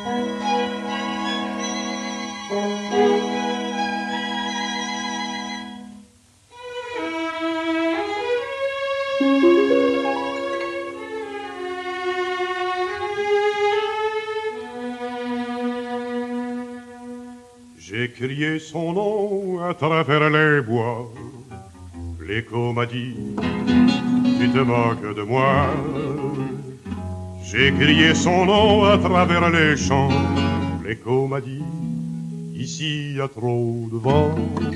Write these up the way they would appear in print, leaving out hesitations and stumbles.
J'ai crié son nom à travers les bois. L'écho m'a dit, tu te moques de moi. J'ai crié son nom à travers les champs. L'écho m'a dit, ici y a trop de vent.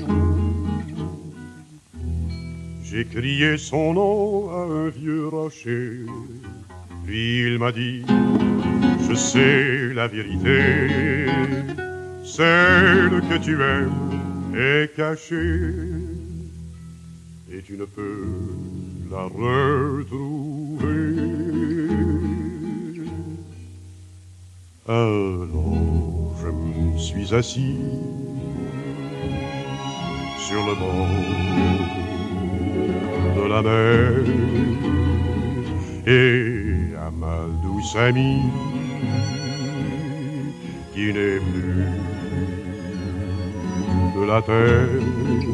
J'ai crié son nom à un vieux rocher. Lui il m'a dit, je sais la vérité. Celle que tu aimes est cachée et tu ne peux la retrouver. Alors je me suis assis sur le bord de la mer et à ma douce amie qui n'est plus de la terre,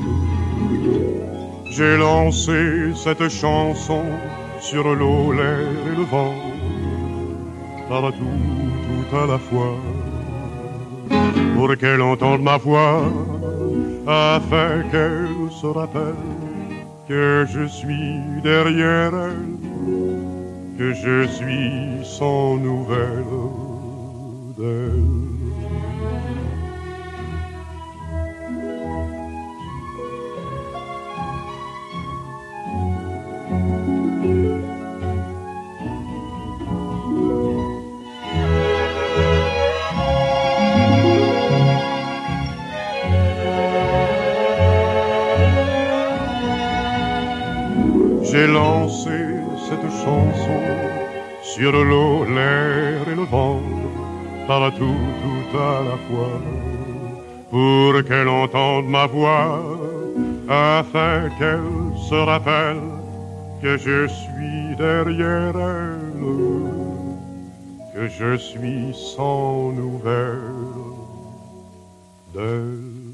j'ai lancé cette chanson sur l'eau, l'air et le vent, partout, tout à la fois, pour qu'elle entende ma voix, afin qu'elle se rappelle que je suis derrière elle, que je suis sans nouvelles d'elle. J'ai lancé cette chanson sur l'eau, l'air et le vent, partout, tout à la fois, pour qu'elle entende ma voix, afin qu'elle se rappelle que je suis derrière elle, que je suis sans nouvelles d'elle.